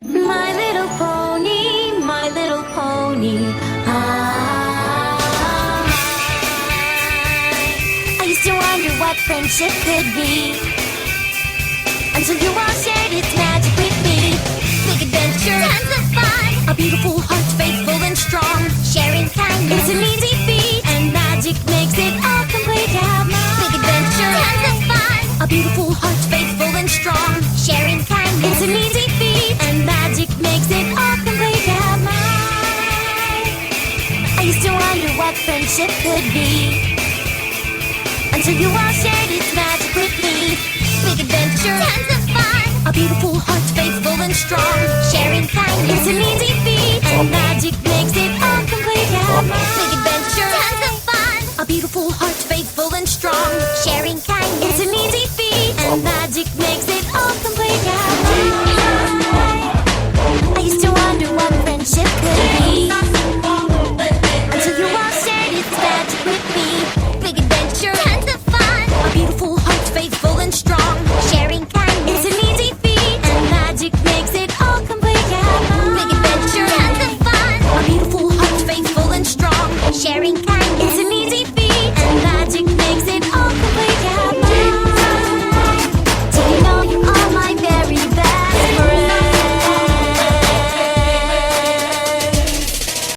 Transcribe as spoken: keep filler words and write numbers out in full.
My little pony, my little pony. I, I used to wonder what friendship could be, until you all shared its magic with me. Big adventure, tons of fun, a beautiful heart, faithful and strong. Sharing kindness, it's an easy feat, and magic makes it all complete. Have mine. Big adventure, tons of fun, a beautiful heart, faithful and strong. Sharing kindness, it's an easy feat, and magic makes it all complete. Have mine. I used to wonder what friendship could be, until you all shared its magic with me. Big adventure, tons of fun, a beautiful heart, faithful and strong. Sharing kindness, it's an easy feat, and magic makes it all complete. Have mine. Big adventure, tons of fun, a beautiful heart, faithful and strong. Sharing kindness, it's an easy feat, and magic makes it all complete. Have